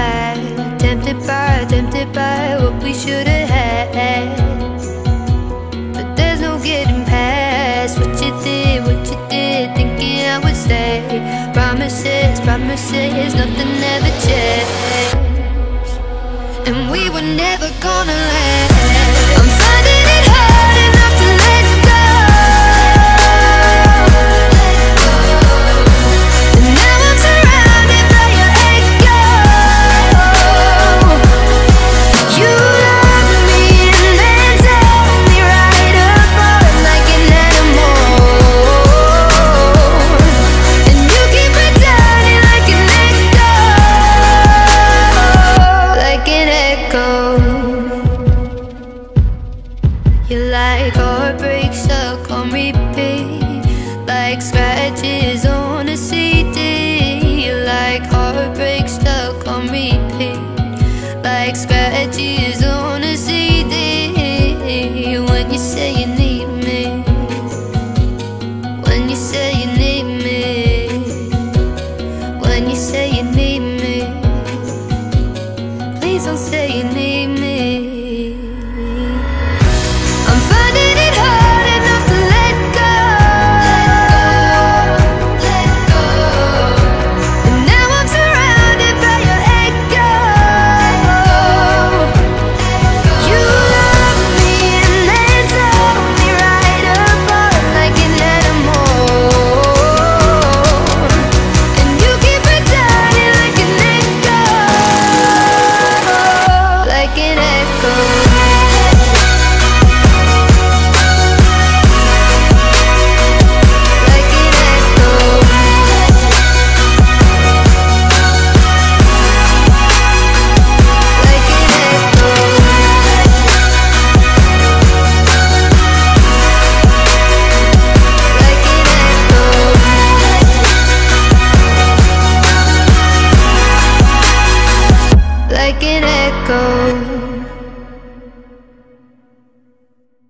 back, tempted by what we should have had. But there's no getting past what you did, thinking I would stay. Promises, nothing ever changed, and we were never gonna last. I'm finding it hard enough to let go, and now I'm surrounded by your echo. You love me and then tell me right apart like an animal, and you keep returning like an echo, like an echo. You're like heartbreak stuck on repeat, like scratches on a CD. You're like heartbreak stuck on repeat, like scratches on a CD. When you say you need me, when you say you need me, when you say you need me, please don't say you need me. I'm finding it hard enough to let go, and now I'm surrounded by your echo. You love me and then told me right apart like an animal, and you keep returning like an echo, like an echo. Like an echo.